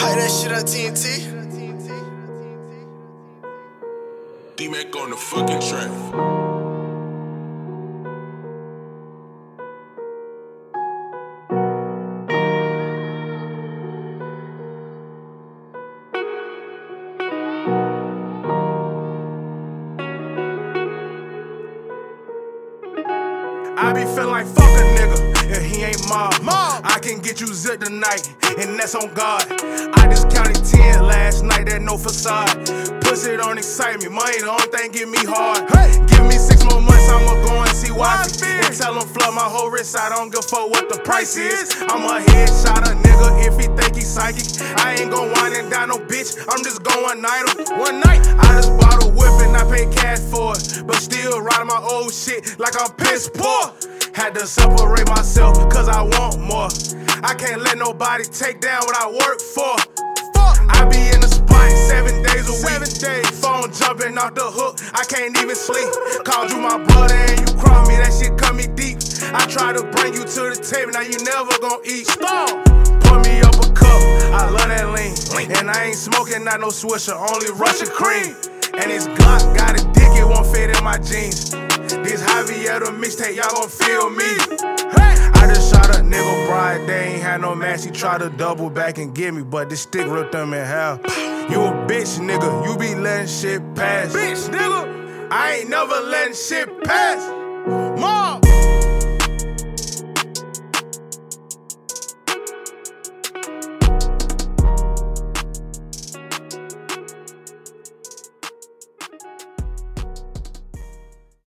Play that shit on TNT. D-Mac on the fucking track. I be feeling like fuck a nigga if he ain't mob. I can get you zipped tonight, and that's on God. I just counted 10 last night, that no facade. Pussy don't excite me, money the only thing get me hard. Give me 6 more months, I'ma go and see Wifey. And tell him flood my whole wrist, I don't give a fuck what the price is. I'm a headshot a nigga if he think he psychic. I ain't gon' whine and down no bitch, I'm just going idle. One night, I just bought a whip and I paid cash for it, but still riding my old shit like I'm piss poor. Had to separate myself cause I want more. I can't let nobody take down what I work for. I be in the spot 7 days a week. Phone jumping off the hook, I can't even sleep. Called you my brother and you called me, that shit cut me deep. I tried to bring you to the table, now you never gon' eat. Pour me up a cup, I love that lean. And I ain't smoking, not no Swisher, only Russian cream. And this Glock got a dick, it won't fit in my jeans. This Javier the mixtape, y'all gon' feel me. I just shot a nigga bride, they ain't had no match. He tried to double back and get me, but this stick ripped him in half. You a bitch, nigga, you be letting shit pass. Bitch, nigga, I ain't never letting shit pass.